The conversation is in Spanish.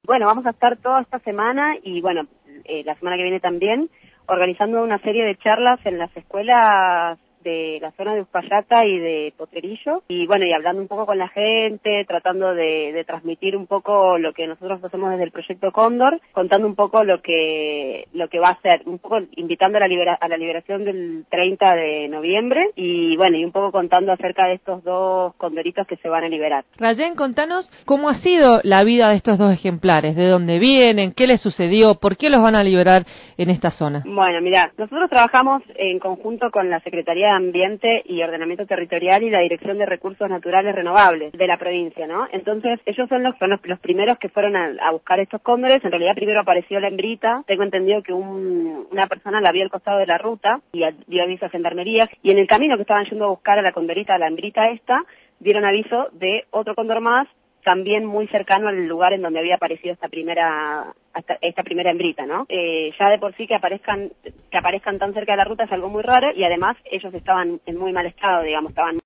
bueno, vamos a estar toda esta semana y bueno, la semana que viene también, organizando una serie de charlas en las escuelas de la zona de Uspallata y de Potrerillo, y bueno, y hablando un poco con la gente, tratando de transmitir un poco lo que nosotros hacemos desde el Proyecto Cóndor, contando un poco lo que va a ser, un poco invitando a la liberación del 30 de noviembre, y bueno, y un poco contando acerca de estos dos condoritos que se van a liberar. Rayén, contanos cómo ha sido la vida de estos dos ejemplares, de dónde vienen, qué les sucedió, por qué los van a liberar en esta zona. Bueno, mirá, nosotros trabajamos en conjunto con la Secretaría de Ambiente y Ordenamiento Territorial y la Dirección de Recursos Naturales Renovables de la provincia, ¿no? Entonces, ellos son los primeros que fueron a buscar estos cóndores. En realidad, primero apareció la hembrita. Tengo entendido que una persona la vio al costado de la ruta y dio aviso a Gendarmería. Y en el camino que estaban yendo a buscar a la condorita, a la hembrita esta, dieron aviso de otro cóndor más, también muy cercano al lugar en donde había aparecido esta primera hembrita, ¿no? Ya de por sí que aparezcan tan cerca de la ruta es algo muy raro, y además ellos estaban en muy mal estado, digamos, estaban